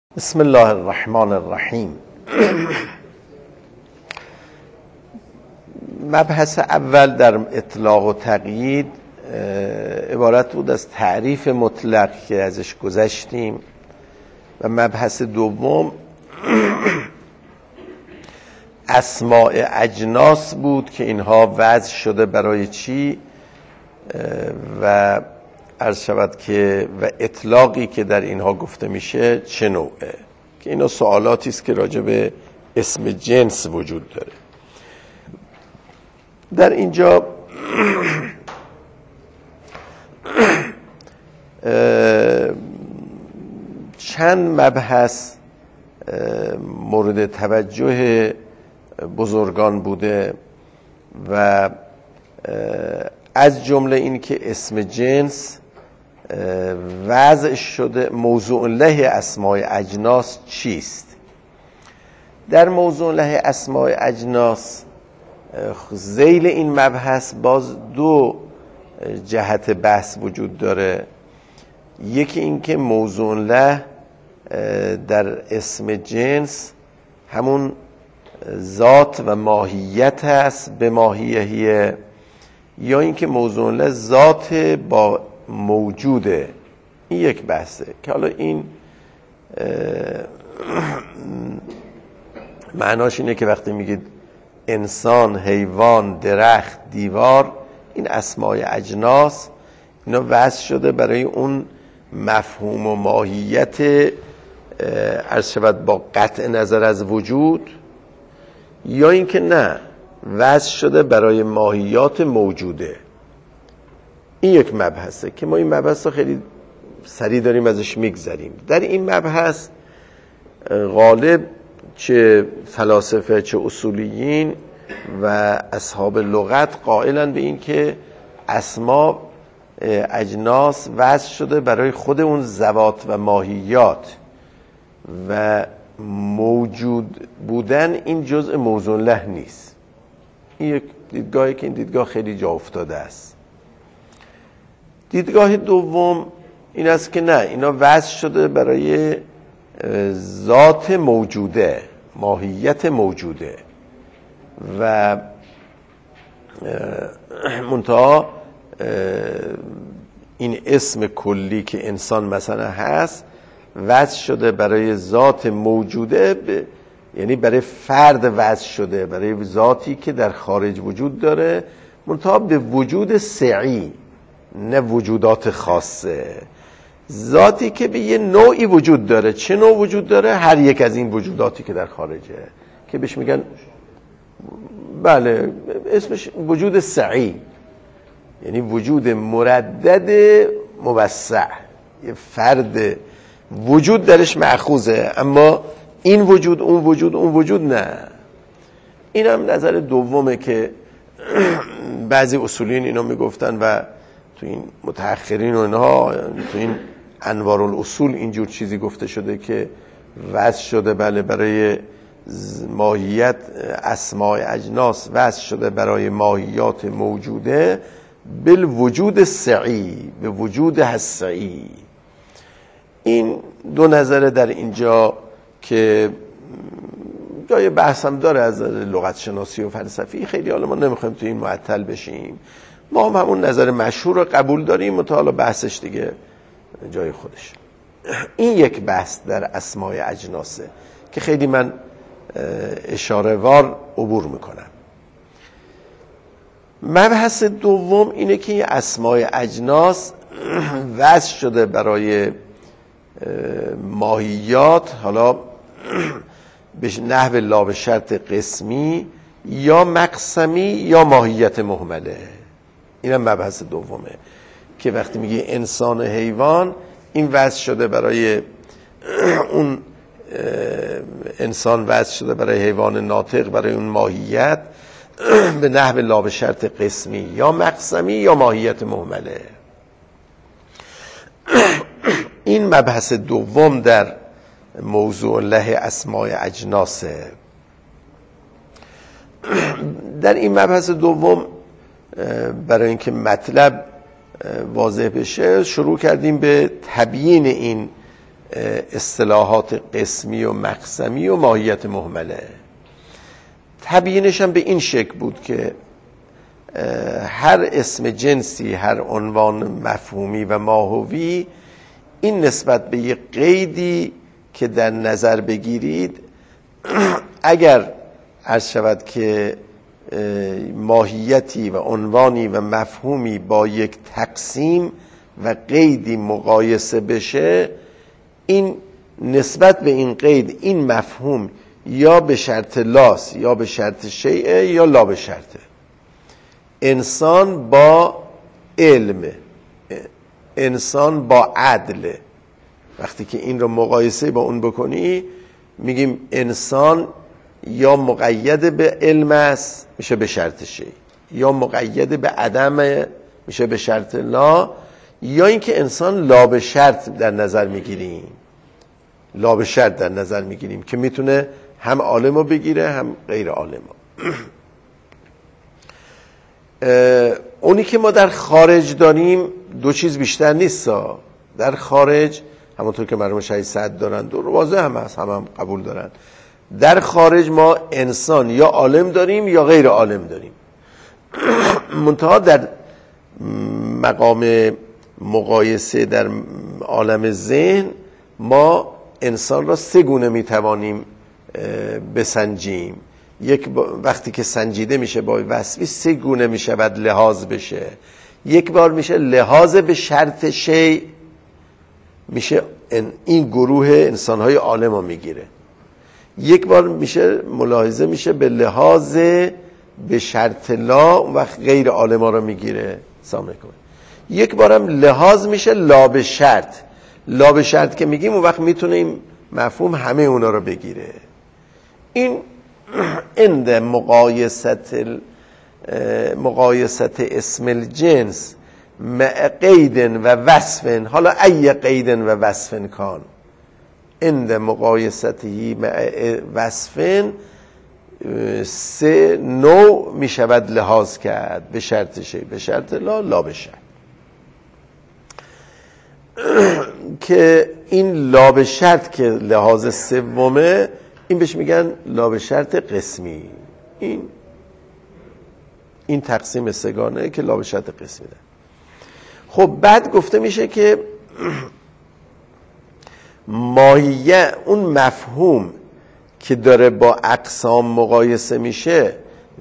بسم الله الرحمن الرحیم. مبحث اول در اطلاق و تقیید عبارت بود از تعریف مطلق که ازش گذشتیم و مبحث دوم اسماء اجناس بود که اینها وضع شده برای چی و عرض شود که و اطلاقی که در اینها گفته میشه چه نوعه، که اینا سوالاتی است که راجع به اسم جنس وجود داره. در اینجا چند مبحث مورد توجه بزرگان بوده و از جمله این که اسم جنس وضع شده موضوع له اسماء اجناس چیست. در موضوع له اسماء اجناس ذیل این مبحث باز دو جهت بحث وجود داره. یکی این که موضوع له در اسم جنس همون ذات و ماهیت است به ماهیه، یا اینکه موضوع له ذات با موجوده. این یک بحثه که حالا این معناش اینه که وقتی میگید انسان، حیوان، درخت، دیوار، این اسماء اجناس اینا وضع شده برای اون مفهوم و ماهیت عرض شود با قطع نظر از وجود، یا اینکه نه وضع شده برای ماهیات موجوده. این یک مبحثه که ما این مبحث رو خیلی سریع داریم ازش میگذریم. در این مبحث غالب چه فلاسفه چه اصولیین و اصحاب لغت قائلن به این که اسماء اجناس وضع شده برای خود اون ذوات و ماهیات و موجود بودن این جزء موضوع له نیست. این یک دیدگاهی که این دیدگاه خیلی جا افتاده است. دیدگاه دوم این است که نه، اینا وضع شده برای ذات موجوده، ماهیت موجوده و منتها این اسم کلی که انسان مثلا هست وضع شده برای ذات موجوده، یعنی برای فرد وضع شده، برای ذاتی که در خارج وجود داره، منتها به وجود سعی، نه وجودات خاصه. ذاتی که به یه نوعی وجود داره. چه نوع وجود داره؟ هر یک از این وجوداتی که در خارجه که بهش میگن بله اسمش وجود سعی، یعنی وجود مردد موسع. یه فرد وجود درش مأخوذه، اما این وجود اون وجود اون وجود نه. این هم نظر دومه که بعضی اصولین اینو میگفتن و تو این متأخرین و اینها تو این انوار الاصول اینجور چیزی گفته شده که وضع شده بله برای ماهیت اسماء اجناس وضع شده برای ماهیات موجوده بالوجود سعی، به وجود هستی. این دو نظره در اینجا که جای بحث هم داره از لغت شناسی و فلسفی، خیلی حالا ما نمیخوایم تو این معطل بشیم. ما هم همون نظر مشهور رو قبول داریم و تا حالا بحثش دیگه جای خودش. این یک بحث در اسماء اجناسه که خیلی من اشاره وار عبور میکنم. مبحث دوم اینه که این اسماء اجناس وضع شده برای ماهیات، حالا به نحو لا به شرط قسمی یا مقسمی یا ماهیت مهمله. این هم مبحث دومه که وقتی میگه انسان و حیوان، این وضع شده برای اون انسان، وضع شده برای حیوان ناطق، برای اون ماهیت به نحو لا به شرط قسمی یا مقسمی یا ماهیت مهمله. این مبحث دوم در موضوع له اسماء اجناسه. در این مبحث دوم برای اینکه مطلب واضح بشه شروع کردیم به تبیین این اصطلاحات قسمی و مقسمی و ماهیت مهمله. تبیینش هم به این شکل بود که هر اسم جنسی، هر عنوان مفهومی و ماهوی، این نسبت به یک قیدی که در نظر بگیرید اگر عرض شود که ماهیتی و عنوانی و مفهومی با یک تقسیم و قیدی مقایسه بشه، این نسبت به این قید، این مفهوم یا به شرط لاست یا به شرط شیء یا لا به شرطه. انسان با علم، انسان با عدل، وقتی که این رو مقایسه با اون بکنی میگیم انسان یا مقید به علم است میشه به شرط شیء، یا مقید به عدم میشه به شرط لا، یا اینکه انسان لا به شرط در نظر میگیریم، لا به شرط در نظر میگیریم که میتونه هم عالم رو بگیره هم غیر عالم رو. اونی که ما در خارج داریم دو چیز بیشتر نیست. در خارج همونطور که مرحوم شهید سعد دارن، دو واضح هم هست، هم قبول دارن، در خارج ما انسان یا عالم داریم یا غیر عالم داریم. منتها در مقام مقایسه در عالم ذهن ما انسان را سه گونه میتوانیم بسنجیم. یک وقتی که سنجیده میشه با وصفی سه گونه میشود لحاظ بشه. یک بار میشه لحاظ به شرط شیء، میشه این گروه انسانهای عالم رو میگیره. یک بار میشه ملاحظه میشه به لحاظ به شرط لا و غیر عالم ها رو میگیره. سلام علیکم. یک بارم لحاظ میشه لا به شرط. لا به شرط که میگیم اون وقت میتونه این مفهوم همه اونا رو بگیره. این عند مقایست اسم الجنس مع قید و وصف، حالا ای قید و وصف کان، عند مقایسته مع وصف سه نوع می شود لحاظ کرد، به شرط شیء، به شرط لا، لا به شرط. که این لا به شرط که لحاظ سومه، این بهش میگن لا به شرط قسمی. این تقسیم سگانه که لا به شرط قسمی ده. خب بعد گفته میشه که ماهیه، اون مفهوم که داره با اقسام مقایسه میشه،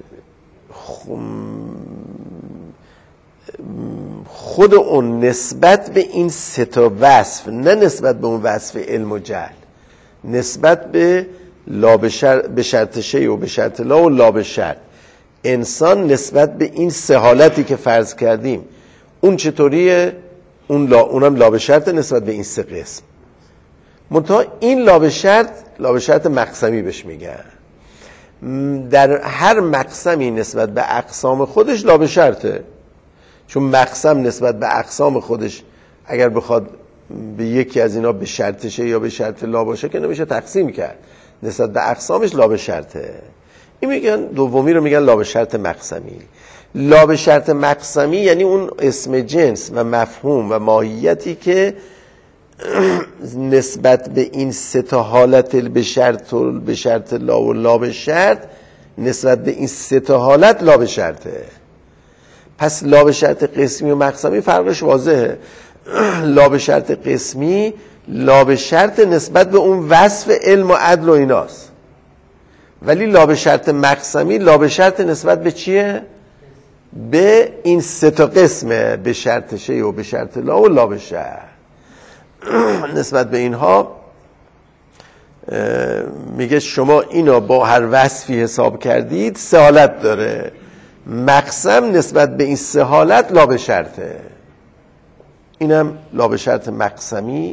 خود اون نسبت به این سه تا وصف، نه نسبت به اون وصف علم و جهل، نسبت به لا به شرط شیء و به شرط لا و لا به شرط، انسان نسبت به این سه حالتی که فرض کردیم اون چطوریه؟ اونم لا به شرط نسبت به این سه قسم. منتها این لا به شرط مقسمی بهش میگن. در هر مقسمی نسبت به اقسام خودش لا به شرطه، چون مقسم نسبت به اقسام خودش اگر بخواد به یکی از اینا به شرط شه یا به شرط لا باشه که نمیشه تقسیم کرد، نسبت به اقسامش لا به شرطه. این میگن دومی رو میگن لا به شرط مقسمی. لا به شرط مقسمی یعنی اون اسم جنس و مفهوم و ماهیتی که نسبت به این سه تا حالت به شرط لا و لا به شرط، نسبت به این سه تا حالت لا به شرطه. پس لا به شرط قسمی و مقسمی فرقش واضحه. لا به شرط قسمی لا به شرط نسبت به اون وصف علم و عدل و ایناست، ولی لا به شرط مقسمی لا به شرط نسبت به چیه؟ به این سه تا قسمه، به شرط شیء و به شرط لا و لا به شرط. نسبت به اینها میگه شما اینا با هر وصفی حساب کردید سه حالت داره. مقسم نسبت به این سه حالت لا به شرطه. اینم لا به شرط مقسمی.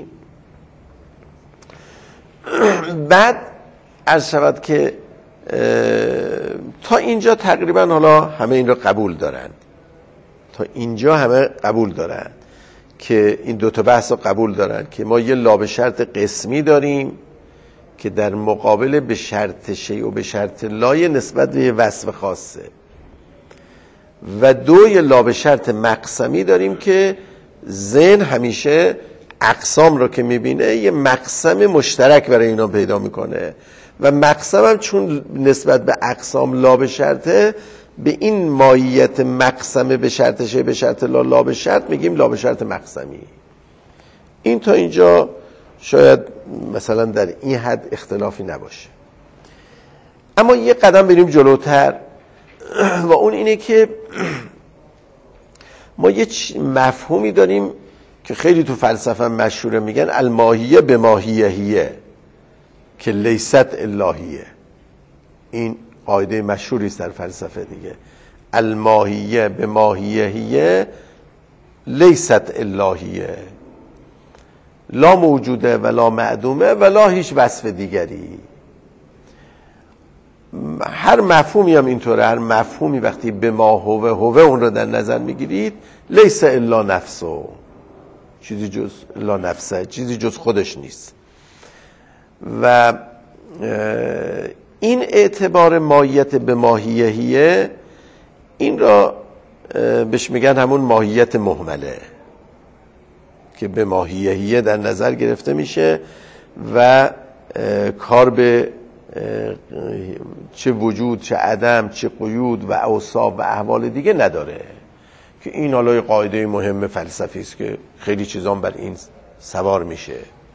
بعد عرض شود که تا اینجا تقریبا حالا همه این رو قبول دارن، تا اینجا همه قبول دارن که این دوتا بحث رو قبول دارن که ما یه لا به شرط قسمی داریم که در مقابل به شرط شیء و به شرط لای نسبت به یه وصف خاصه، و دو یه لا به شرط مقسمی داریم که ذهن همیشه اقسام رو که میبینه یه مقسم مشترک برای اینا پیدا میکنه و مقسم هم چون نسبت به اقسام لا به شرطه، به این ماهیت مقسمه به شرط شه به شرط لا به شرط میگیم لا به شرط مقسمی. این تا اینجا شاید مثلا در این حد اختلافی نباشه. اما یه قدم بریم جلوتر و اون اینه که ما یه مفهومی داریم که خیلی تو فلسفه مشهوره، میگن الماهیه به ماهیهیه که لیست الهیه. این قاعده مشهوری است در فلسفه دیگه. الماهیه به ماهیهیه لیست الهیه، لا موجوده ولا معدومه ولا هیچ وصف دیگری. هر مفهومی هم اینطوره، هر مفهومی وقتی به ما هوه اون رو در نظر میگیرید، لیس الا نفسه، چیزی جز الا نفسه، چیزی جز خودش نیست. و این اعتبار ماهیت به ماهیهیه، این را بهش میگن همون ماهیت مهمله که به ماهیهیه در نظر گرفته میشه و کار به چه وجود چه عدم چه قیود و اوصاف و احوال دیگه نداره، که این حالا قاعده مهم فلسفی است که خیلی چیزان بر این سوار میشه.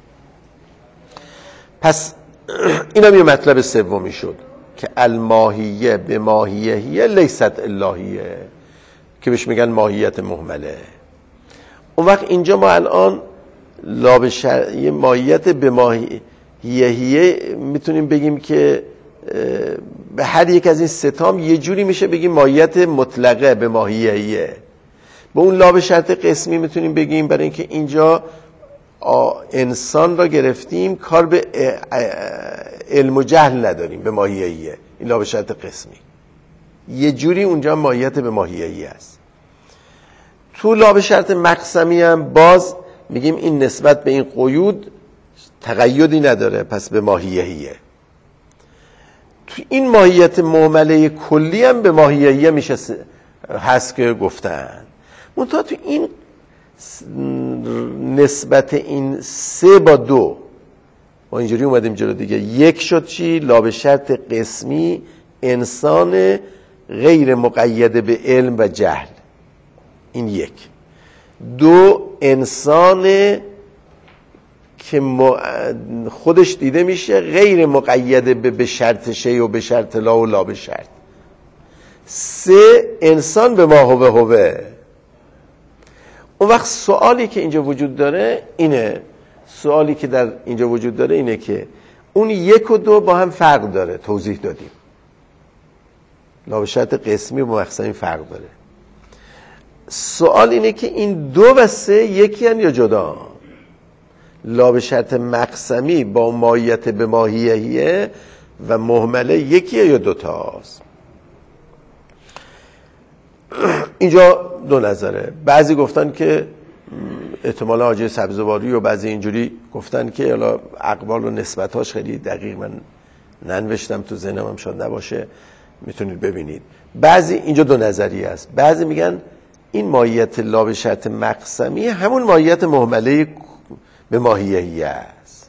پس اینم یه مطلب سومی شد که الماهیه به ماهیهیه لیست الهیه که بهش میگن ماهیت مهمله. اون وقت اینجا ما الان یه ماهیت به ماهیهیه میتونیم بگیم که به هر یک از این ستام یه جوری میشه بگیم ماهیت مطلقه به ماهیهیه. به اون لا به شرط قسمی میتونیم بگیم برای اینکه اینجا انسان را گرفتیم، کار به علم و جهل نداریم، به ماهیهیه. این لا به شرط قسمی یه جوری اونجا ماهیت به ماهیهیه است. تو لا به شرط مقسمی هم باز میگیم این نسبت به این قیود تقیدی نداره، پس به ماهیهیه. تو این ماهیت معامله کلی هم به ماهیهیه میشه هست که گفتن. منتها تو این نسبت این 3 با 2 ما اینجوری اومدیم جلو دیگه. یک شد چی؟ لا به شرط قسمی، انسان غیر مقید به علم و جهل، این یک. 2 انسان که خودش دیده میشه غیر مقید به شرط شی و به شرط لا و لا به شرط. 3 انسان به ما هوه. اون وقت سوالی که اینجا وجود داره اینه، سوالی که در اینجا وجود داره اینه که اون 1 و 2 با هم فرق داره، توضیح دادیم. لا به شرط قسمی و مقسمی فرق داره. سوال اینه که این 2 و 3 یکی هن یا جدا؟ لا به شرط مقسمی با ماهیت به ماهیهیه و مهمله یکیه یا 2 تاست؟ اینجا 2 نظره. بعضی گفتن که احتمالا حاجی سبزواری و بعضی اینجوری گفتن که حالا اقوال و نسبتاش خیلی دقیق من ننوشتم، تو ذهنم هم شاید نباشه، میتونید ببینید. بعضی اینجا 2 نظریه است. بعضی میگن این ماهیت لا به شرط مقسمی همون ماهیت مهمله به ماهیهیه است.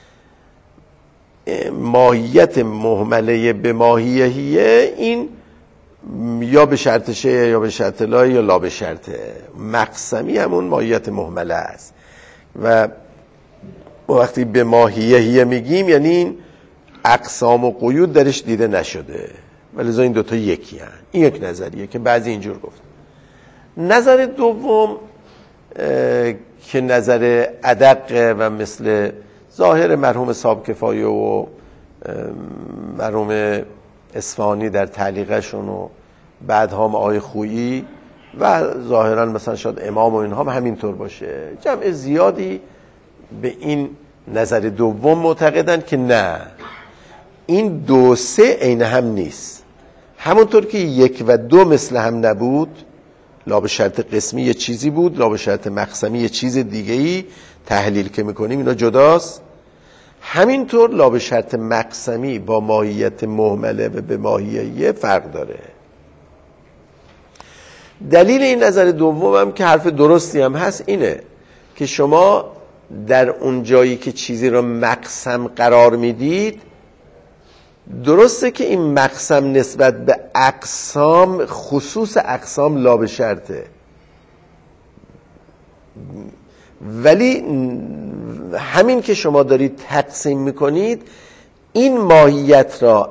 ماهیت مهمله به ماهیهیه این یا به شرط شه یا به شرط لا یا لا به شرطه. مقسمی همون ماهیت مهمله است و وقتی به ماهیهیه میگیم یعنی این اقسام و قیود درش دیده نشده، ولی این 2 تا یکی هن. این یک نظریه که بعضی اینجور گفت. نظر دوم که نظر ادق و مثل ظاهر مرحوم صاحب کفایه و مرحوم اصفهانی در تعلیقشون و بعد هم آقای خویی و ظاهرا مثلا شاید امام و اینها هم همینطور باشه، جمع زیادی به این نظر دوم معتقدن که نه، این 2 3 عین هم نیست. همونطور که 1 و 2 مثل هم نبود، لا به شرط قسمی یه چیزی بود، لا به شرط مقسمی یه چیز دیگه‌ای، تحلیل که میکنیم اینا جداست. همینطور لا به شرط مقسمی با ماهیت مهمله و به ماهیهیه فرق داره. دلیل این نظر دوم هم که حرف درستی هم هست اینه که شما در اون جایی که چیزی رو مقسم قرار میدید، درسته که این مقسم نسبت به اقسام، خصوص اقسام لا به شرطه، ولی همین که شما دارید تقسیم میکنید این ماهیت را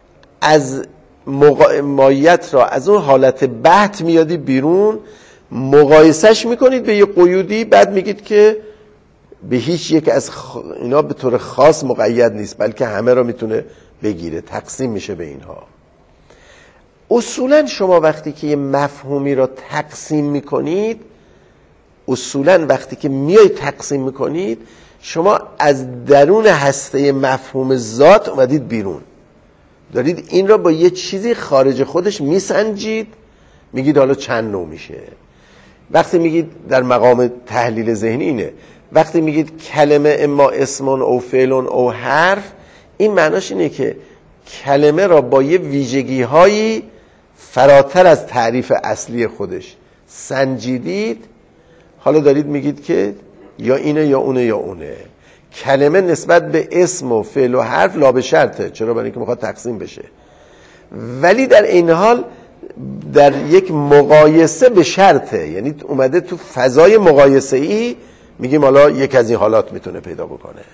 از اون حالت بحت میادی بیرون، مقایسش میکنید به یه قیودی، بعد میگید که به هیچ یک از اینا به طور خاص مقید نیست بلکه همه را میتونه بگیره، تقسیم میشه به اینها. اصولا شما وقتی که یه مفهومی را تقسیم میکنید، اصولا وقتی که میای تقسیم میکنید، شما از درون هسته مفهوم ذات اومدید بیرون، دارید این را با یه چیزی خارج خودش میسنجید، میگید حالا چند نوع میشه. وقتی میگید در مقام تحلیل ذهنی اینه، وقتی میگید کلمه اما اسم او فعل او حرف، این معناش اینه که کلمه را با یه ویژگی هایی فراتر از تعریف اصلی خودش سنجیدید، حالا دارید میگید که یا اینه یا اونه یا اونه. کلمه نسبت به اسم و فعل و حرف لا به شرطه، چرا؟ برای اینکه میخواد تقسیم بشه، ولی در این حال در یک مقایسه به شرطه، یعنی اومده تو فضای مقایسه ای، میگیم حالا یک از این حالات میتونه پیدا بکنه،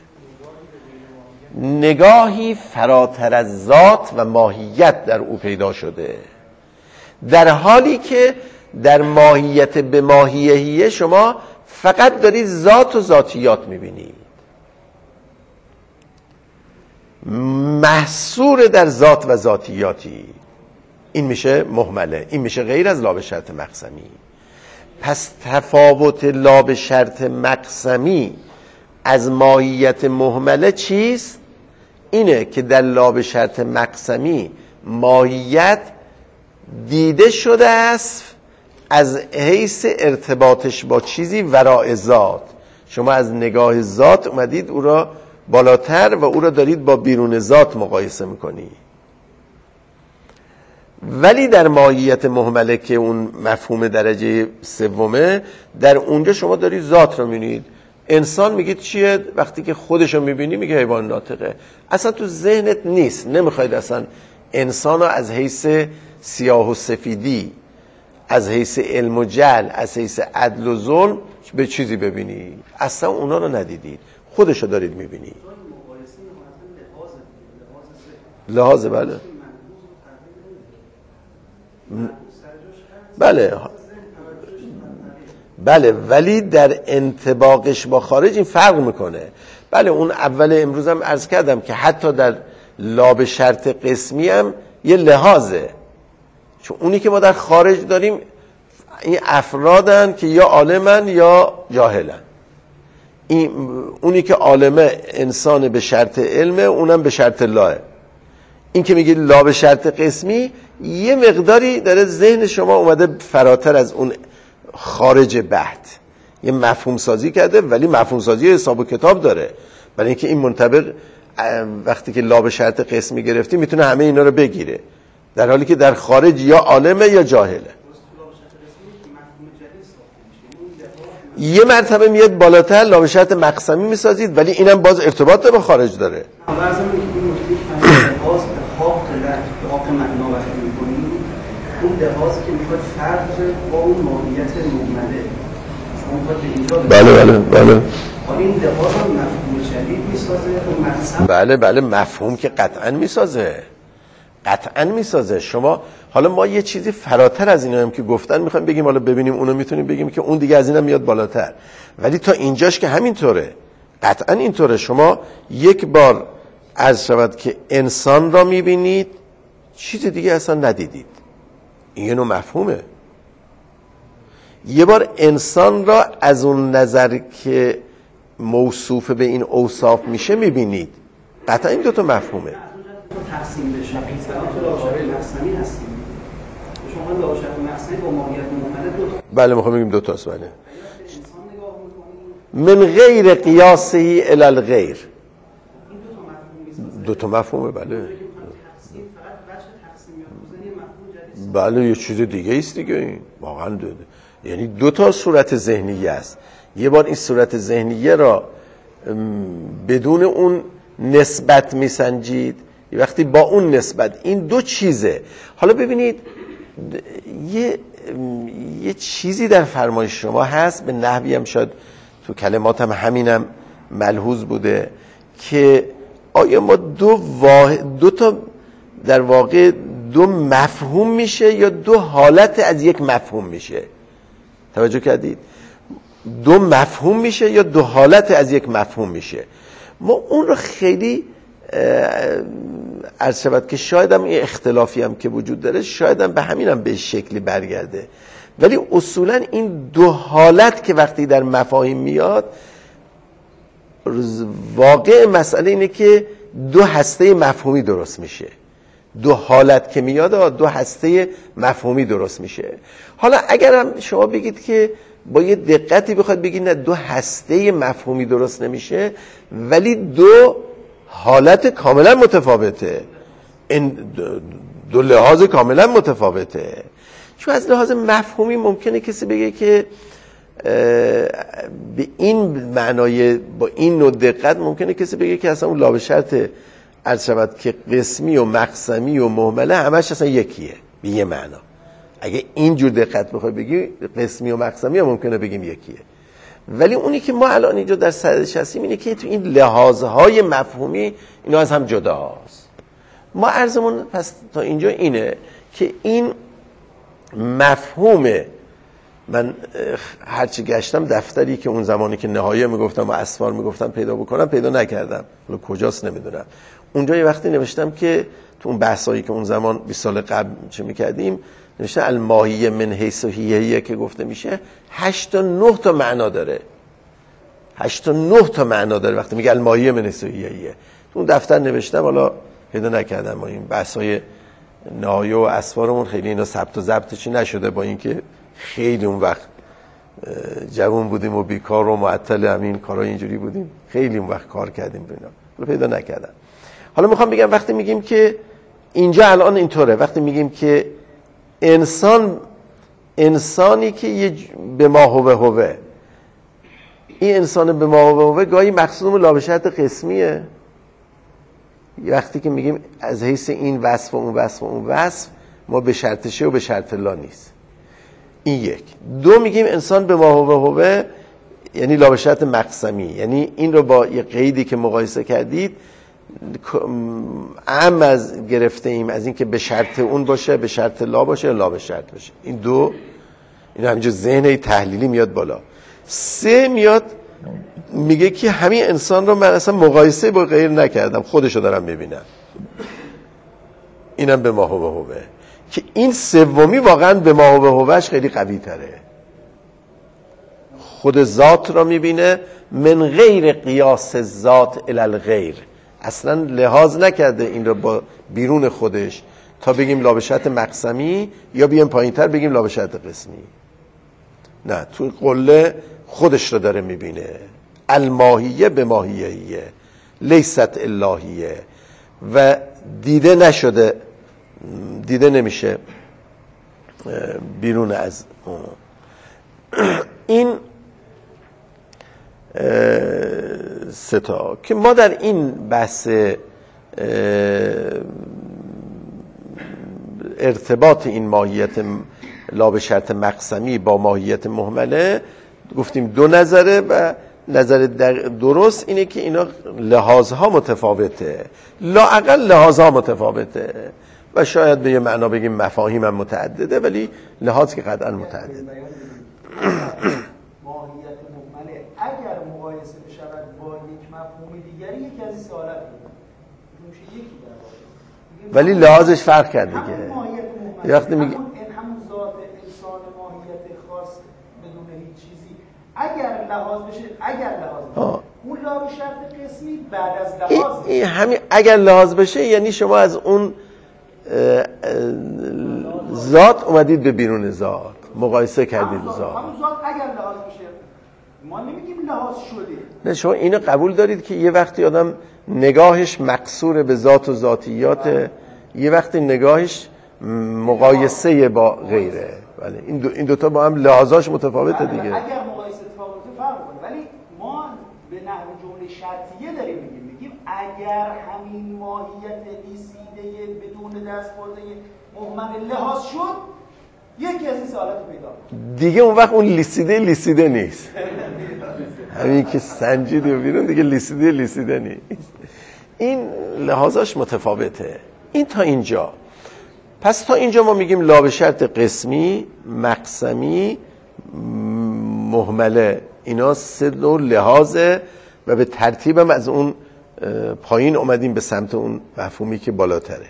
نگاهی فراتر از ذات و ماهیت در او پیدا شده، در حالی که در ماهیت به ماهیهیه شما فقط دارید ذات و ذاتیات میبینید، محصور در ذات و ذاتیاتی. این میشه مهمله، این میشه غیر از لا به شرط مقسمی. پس تفاوت لا به شرط مقسمی از ماهیت مهمله چیست؟ اینه که در لا به شرط مقسمی ماهیت دیده شده است از حیث ارتباطش با چیزی وراء ذات. شما از نگاه ذات اومدید او را بالاتر و او را دارید با بیرون ذات مقایسه میکنی. ولی در ماهیت مهمله که اون مفهوم درجه سومه، در اونجا شما دارید ذات رو میبینید. انسان میگید چیه؟ وقتی که خودش رو میبینی میگه حیوان ناطقه، اصلا تو ذهنت نیست، نمیخواید اصلا انسان رو از حیث سیاه و سفیدی، از حیث علم و جهل، از حیث عدل و ظلم به چیزی ببینی، اصلا اونا رو ندیدید، خودش رو دارید میبینی. لحاظه، بله بله بله، ولی در انطباقش با خارج این فرق میکنه. بله اون اول امروز هم عرض کردم که حتی در لا به شرط قسمی هم یه لحاظه، چون اونی که ما در خارج داریم این افرادن که یا عالمن یا جاهلن. اونی که عالمه انسان به شرط علمه، اونم به شرط لاه. این که میگه لا به شرط قسمی، یه مقداری داره ذهن شما اومده فراتر از اون خارج بحث، یه مفهوم سازی کرده، ولی مفهوم سازی حساب و کتاب داره، برای اینکه این منطبق وقتی که لا به شرط قسمی گرفتی میتونه همه اینا رو بگیره، در حالی که در خارج یا عالمه یا جاهله. یه مرتبه میاد بالاتر، لا به شرط مقسمی میسازید، ولی اینم باز ارتباط با خارج داره. اون لحاظی که میخواد فرق با اون ماهیت مهمله، بله بله بله، این لحاظ هم مفهوم شدید میسازه، اون مقصد بله مفهوم که قطعا میسازه. شما حالا ما یه چیزی فراتر از اینا هم که گفتن میخوایم بگیم، حالا ببینیم اونو میتونیم بگیم که اون دیگه از اینم میاد بالاتر، ولی تا اینجاش که همینطوره، قطعا اینطوره. شما یک بار عرض شود که انسان را میبینید، چیز دیگه اصلا ندیدید، این یه نوع مفهومه. یه بار انسان را از اون نظر که موصوف به این اوصاف میشه میبینید، قطعا این دوتا مفهومه. تقسیم بشه تو لاوشت مقسمی هستیم، شما لاوشت مقسمی با ماهیت مهمله دو تا، بله میخوام بگیم دو تاست. بله من غیر قیاسه الی الغیر، دو تا مفهومه. بله یه چیز دیگه است دیگه، این واقعا یعنی دو تا صورت ذهنی است. یه بار این صورت ذهنیه را بدون اون نسبت میسنجید، یه وقتی با اون نسبت. این دو چیزه. حالا ببینید یه چیزی در فرمایش شما هست، به نحوی هم شاید تو کلمات هم همینم ملحوظ بوده، که آیا ما دو تا در واقع دو مفهوم میشه یا دو حالت از یک مفهوم میشه؟ توجه کردید؟ دو مفهوم میشه یا دو حالت از یک مفهوم میشه؟ ما اون رو خیلی عرض شود که شاید هم این اختلافی هم که وجود داره شاید هم به همین هم به شکلی برگرده، ولی اصولا این دو حالت که وقتی در مفاهیم میاد، واقع مسئله اینه که دو هسته مفهومی درست میشه. دو حالت که میاد دو هسته مفهومی درست میشه. حالا اگر هم شما بگید که با یه دقتی بخواد بگید نه دو هسته مفهومی درست نمیشه، ولی دو حالت کاملا متفاوته، این دو لحاظ کاملا متفاوته. چون از لحاظ مفهومی ممکنه کسی بگه که به این معنای با این نوع دقت ممکنه کسی بگه که اصلا اون لا به شرط عرض شود که قسمی و مقسمی و مهمله همش اصلا یکیه به یه معنا. اگه اینجور دقت بخوای بگی قسمی و مقسمی هم ممکنه بگیم یکیه، ولی اونی که ما الان اینجا در سرش هستیم اینه که تو این لحاظهای مفهومی اینا از هم جداست. ما عرضمون پس تا اینجا اینه که این مفهوم، من هرچی گشتم دفتری که اون زمانی که نهایه میگفتم و اسفار میگفتم پیدا بکنم پیدا نکردم، حالا کجاست نمیدونم. اونجا یه وقتی نوشتم که تو اون بحثایی که اون زمان 20 سال قبل چه میکردیم نوشته الماهیه من حیث و هیهیه که گفته میشه 8 تا 9 تا معنا داره. 8 تا 9 تا معنا داره وقتی میگه الماهیه من حیث و هیهیه. تو اون دفتر نوشتم، حالا پیدا نکردم. ما این بحثای نهایه و اسفارمون خیلی اینا ثبت و ضبطی نشده، با اینکه خیلی اون وقت جوان بودیم و بیکار و معطل همین کارهای اینجوری بودیم، خیلی اون وقت کار کردیم بینا، حالا پیدا نکردم. حالا میخوام بگم وقتی میگیم که اینجا الان اینطوره، وقتی میگیم که انسانی که به ما هوه، این انسان به ما هوه گاهی مقصودمون لا به شرط قسمیه. وقتی که میگیم از حیث این وصف و اون وصف و اون وصف، ما به شرط شه و به شرط لا نیست. این یک. دو، میگیم انسان به ما هوه یعنی لا به شرط مقسمی، یعنی این رو با یه قیدی که مقایسه کردید اهم از گرفته ایم از این که به شرط اون باشه، به شرط لا باشه یا لا به شرط باشه. این دو، این همینجا ذهن تحلیلی میاد بالا. سه میاد میگه که همین انسان رو من اصلا مقایسه با غیر نکردم، خودشو دارم میبینم، اینم به ما هوه که این سومی واقعا به ما هوهش خیلی قوی تره. خود ذات را میبینه من غیر قیاس ذات الی الغیر، اصلا لحاظ نکرده این رو با بیرون خودش تا بگیم لا به شرط مقسمی یا بیایم پایینتر بگیم لا به شرط قسمی. نه، تو قله خودش رو داره میبینه. الماهیه به ماهیهیه لیست اللهیه و دیده نشده، دیده نمیشه بیرون از این ستا که ما در این بحث ارتباط این ماهیت لا به شرط مقسمی با ماهیت مهمله گفتیم دو نظره و نظر درست اینه که اینا لحاظها متفاوته، لااقل لحاظها متفاوته و شاید به یه معنا بگیم مفاهیم هم متعدده، ولی لحاظ که قطعا متعدده. ماهیت مهمله اگر مقایسه بشود با یک مفهوم دیگری یکی از این سه حالت میشه یکی در واقع، ولی لحاظش فرق کرد دیگه. وقتی میگه همون ذات انسان ماهیت خاص بدون هیچ چیزی اگر لحاظ بشه اون لا به شرط قسمی بعد از لحاظ این همین اگر لحاظ بشه یعنی شما از اون ذات اومدید به بیرون ذات، مقایسه کردید ذات. همون ذات اگر لحاظ بشه، ما نمیگیم لحاظ شده. نه، شما اینو قبول دارید که یه وقتی آدم نگاهش مقصور به ذات و ذاتیات، یه وقتی نگاهش مقایسه با غیره. بله، این دوتا با هم لحاظاش متفاوته دیگه. اگر مقایسه اتفاق بیفته فرق کنه. اگر همین ماهیت لیسیده بدون دستمزد مهمل لحاظ شد، یکی از این سوالات پیدا دیگه اون وقت اون لیسیده نیست. همین که سنجیده بیرون دیگه لیسیده نیست. این لحاظاش متفاوته. این تا اینجا. پس تا اینجا ما میگیم لا به شرط قسمی، مقسمی، مهمله. اینا سه نوع لحاظه و به ترتیبم از اون پایین اومدیم به سمت اون مفهومی که بالاتره.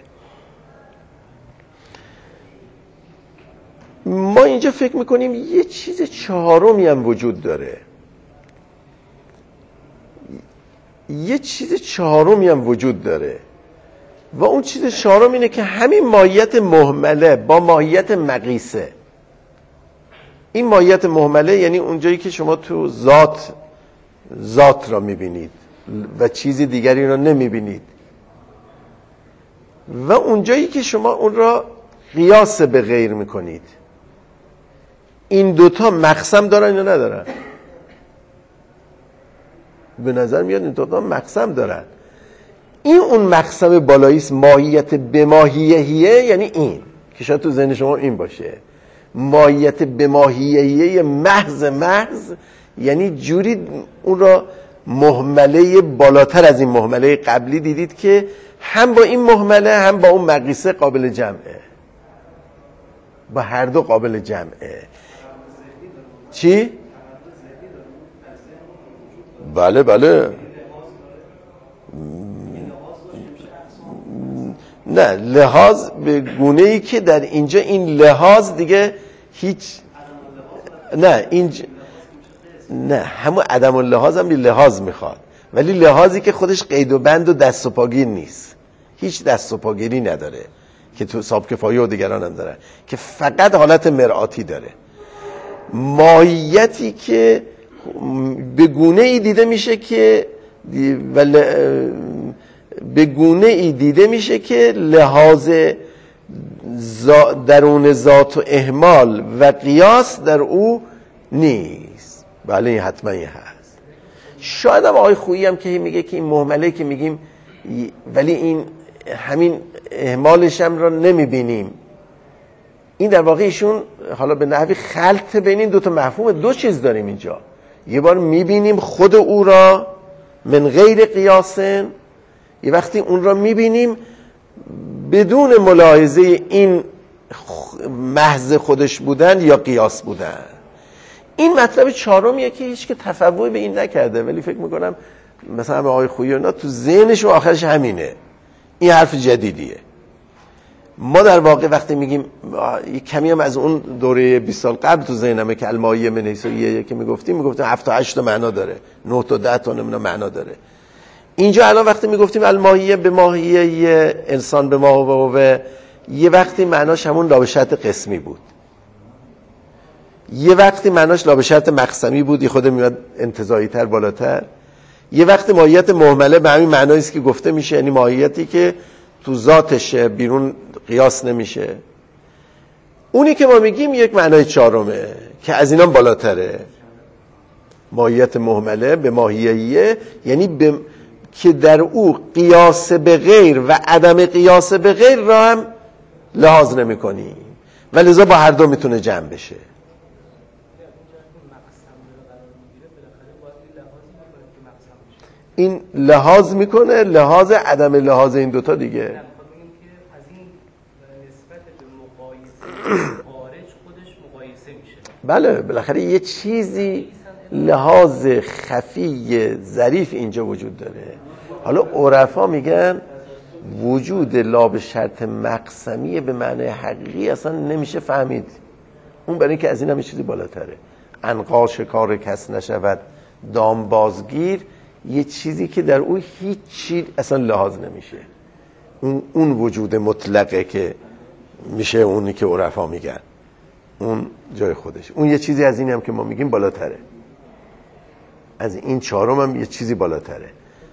ما اینجا فکر میکنیم یه چیز چهارمی هم وجود داره. و اون چیز چهارم اینه که همین ماهیت مهمله با ماهیت مقیسه. این ماهیت مهمله یعنی اونجایی که شما تو ذات را میبینید و چیز دیگری را نمیبینید، و اونجایی که شما اون را قیاس به غیر میکنید. این دوتا مقسم دارن یا ندارن؟ به نظر میاد این دوتا مقسم دارن. این اون مقسم بالاییست، ماهیت به ماهیهیه، یعنی این که شاید تو ذهن شما این باشه. ماهیت به ماهیهیه محض یعنی جوری اون را مهمله بالاتر از این مهمله قبلی دیدید که هم با این مهمله هم با اون مقیسه قابل جمعه، با هر دو قابل جمعه. چی؟ بله نه، لحاظ به گونه‌ای که در اینجا این لحاظ دیگه هیچ نه همون عدم اللحاظ هم لحاظ میخواد، ولی لحاظی که خودش قید و بند و دست و پاگیر نیست، هیچ دست و پاگیری نداره که تو حساب کفایه و دیگران هم دارن، که فقط حالت مرآتی داره. ماهیتی که به گونه‌ای دیده میشه که لحاظ درون ذات و اهمال و قیاس در او نیست. بله این حتما یه هست. شاید هم آقای خویی هم که میگه که این مهمله که میگیم ولی این همین اهمالش هم را نمیبینیم، این در واقع ایشون حالا به نحوی خلط بین این دوتا مفهوم. دو چیز داریم اینجا، یه بار میبینیم خود او را من غیر قیاسن، یه وقتی اون را میبینیم بدون ملاحظه این محض خودش بودن یا قیاس بودن. این مطلب چهارمیه که هیچ که تفوع به این نکرده، ولی فکر میکنم مثلا آقای خویی اینا تو ذهنش و آخرش همینه. این حرف جدیدیه. ما در واقع وقتی میگیم کمی هم از اون دوره 20 سال قبل تو ذهنمه که الماهیه من حیثیه که میگفتیم 7 تا 8 تا معنا داره، 9 تا 10 تا معنا داره. اینجا الان وقتی میگفتیم الماهیه به ماهیه انسان به ماهوه، یه وقتی معناش همون لا به شرط قسمی بود، یه وقتی معناش لا به شرط مقسمی بود، یه خود میاد انتزاعی تر بالاتر، یه وقتی ماهیت مهمله به همین معنایی است که گفته میشه، یعنی ماهیتی که تو ذاتش بیرون قیاس نمیشه. اونی که ما میگیم یک معنای چهارمه که از اینا بالاتره، ماهیت مهمله به ماهیهیه، یعنی که در او قیاس به غیر و عدم قیاس به غیر را هم لحاظ نمی کنی و لذا با هر دو میتونه جمع بشه. این لحاظ میکنه، لحاظ عدم لحاظ این دوتا دیگه. بله بالاخره یه چیزی لحاظ خفی ظریف اینجا وجود داره. حالا عرفا میگن وجود لا به شرط مقسمی به معنی حقیقی اصلا نمیشه فهمید. اون برای اینکه از این هم چیزی بالاتره. عنقا شکار کس نشود دام بازگیر، یه چیزی که در اون هیچ چیز اصلا لحاظ نمیشه. اون وجود مطلقه که میشه اونی که عرفا میگن، اون جای خودش. اون یه چیزی از اینی هم که ما میگیم بالاتره، از این چهارم هم یه چیزی بالاتره.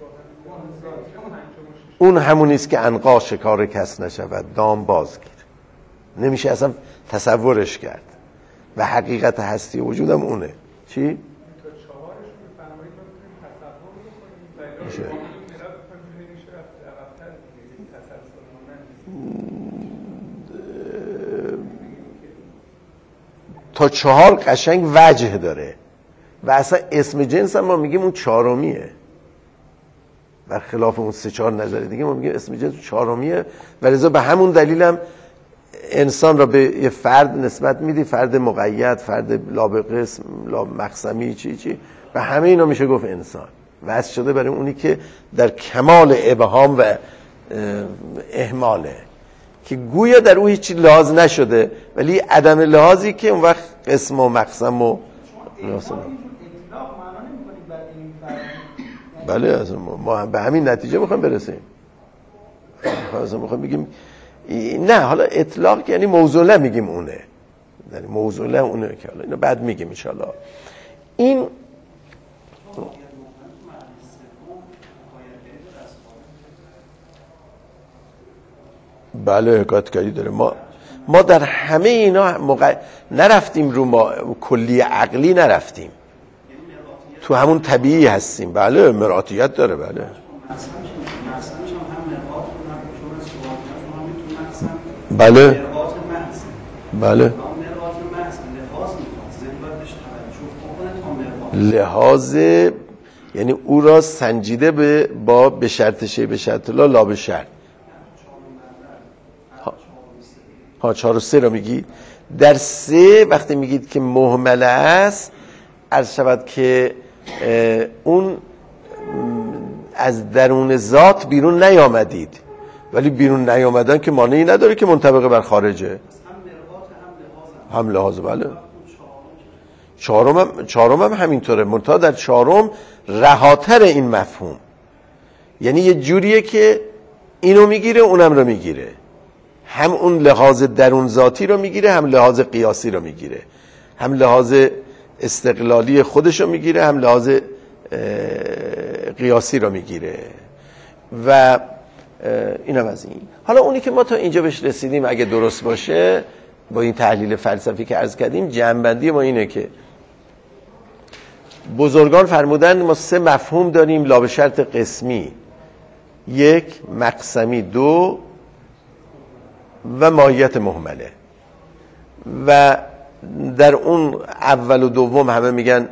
اون همونیست که عنقا شکار کس نشود دام بازگیر، نمیشه اصلا تصورش کرد و حقیقت هستی وجودم اونه. چی؟ تا 4 قشنگ وجه داره و اصلا اسم جنس هم ما میگیم اون 4میه، برخلاف اون 3-4 نظر دیگه ما میگیم اسم جنس 4میه و لذا به همون دلیل هم انسان را به یه فرد نسبت میدی، فرد مقید، فرد لا به قسم، لا مقسمی، چی و همه اینا میشه گفت انسان. واسه شده برای اونی که در کمال ابهام و اهماله، که گویا در او هیچی لحاظ نشده، ولی عدم لحاظی که اون وقت قسم و مقسم و بله از ما به همین نتیجه میخوایم برسیم. میخوایم بگیم نه، حالا اطلاق یعنی موزوله میگیم اونه، یعنی موزوله اونه که حالا اینو بعد میگیم ان شاء الله. این بله حکایتگری داره. ما در همه اینا نرفتیم رو ما کلی عقلی نرفتیم، تو همون طبیعی هستیم. بله مراتیت داره. بله بله بله لحاظ یعنی او را سنجیده به شرط شی به شرط لا به شرط. 4 و 3 رو میگید. در 3 وقتی میگید که مهمله است، عرض شود که اون از درون ذات بیرون نیامدید، ولی بیرون نیامدن که مانعی نداره که منطبق بر خارجه. هم لحاظ. بله چهارم هم همینطوره، منتها در 4 رهاتر این مفهوم، یعنی یه جوریه که اینو میگیره اونم رو میگیره، هم اون لحاظ درون ذاتی رو میگیره، هم لحاظ قیاسی رو میگیره، هم لحاظ استقلالی خودش رو میگیره، هم لحاظ قیاسی رو میگیره و اینم از این. حالا اونی که ما تا اینجا بهش رسیدیم اگه درست باشه با این تحلیل فلسفی که عرض کردیم، جنبندی ما اینه که بزرگان فرمودن ما 3 مفهوم داریم لا به شرط قسمی، 1 مقسمی، 2 و ماهیت مهمله. و در اون اول و دوم همه میگن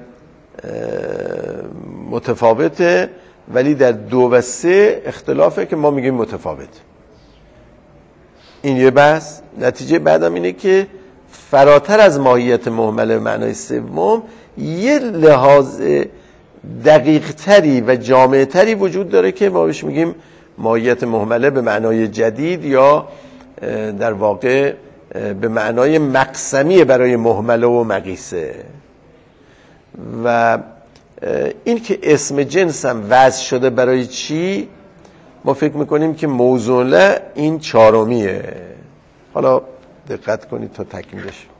متفاوته، ولی در 2 و 3 اختلافه که ما میگیم متفاوت. این یه بحث. نتیجه بعدم اینه که فراتر از ماهیت مهمله معنای سوم یه لحاظ دقیق تری و جامع تری وجود داره که ما بهش میگیم ماهیت مهمله به معنای جدید، یا در واقع به معنای مقسمی برای مهمله و مقیسه. و این که اسم جنس هم وضع شده برای چی، ما فکر میکنیم که موزوله این 4میه. حالا دقت کنید تا تکمیلش.